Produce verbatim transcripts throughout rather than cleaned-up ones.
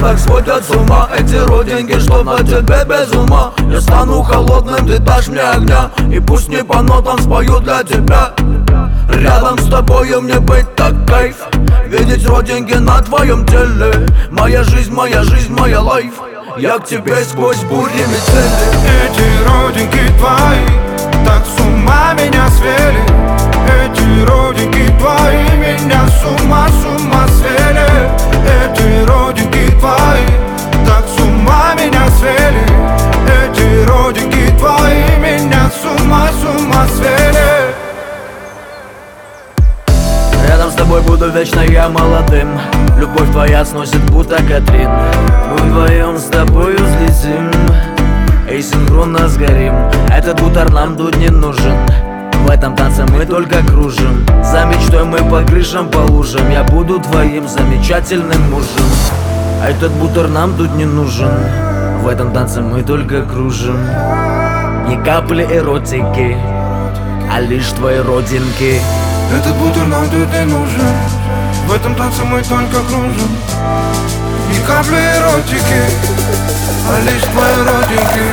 так сводят с ума эти родинки, что на тебе без ума. Я стану холодным, ты дашь мне огня, и пусть не по нотам спою для тебя. Рядом с тобою мне быть так кайф, видеть родинки на твоем теле. Моя жизнь, моя жизнь, моя лайф, я к тебе сквозь бури метели. Эти родинки твои так с ума меня свели. Эти родинки твои меня с ума, с ума свели. Эти родинки твои так с ума меня свели. Эти родинки твои меня с ума, с ума свели. Рядом с тобой буду вечно я молодым. Любовь твоя сносит будто Катрин. Мы вдвоем с тобою взлетим и синхронно сгорим. Этот бутер нам тут не нужен. В этом танце мы только кружим. За мечтой мы по крышам, по лужам. Я буду твоим замечательным мужем. А этот бутер нам тут не нужен. В этом танце мы только кружим. Ни капли эротики, а лишь твои родинки. Этот бутер нам тут не нужен. В этом танце мы только кружим. Ни капли эротики, а лишь твои родинки.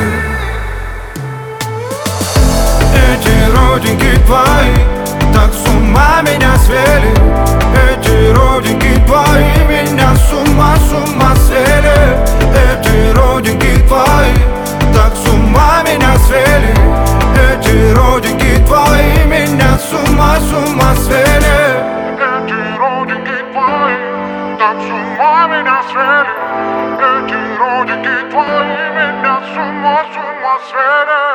Эти родинки твои так с ума меня свели. Эти родинки твои меня с ума, с ума свели. Эти родинки твои так с ума меня свели. Эти родинки твои меня с ума, с ума свели. Эти родинки твои так с ума меня свели. Эти родинки твои меня с ума, с ума свели.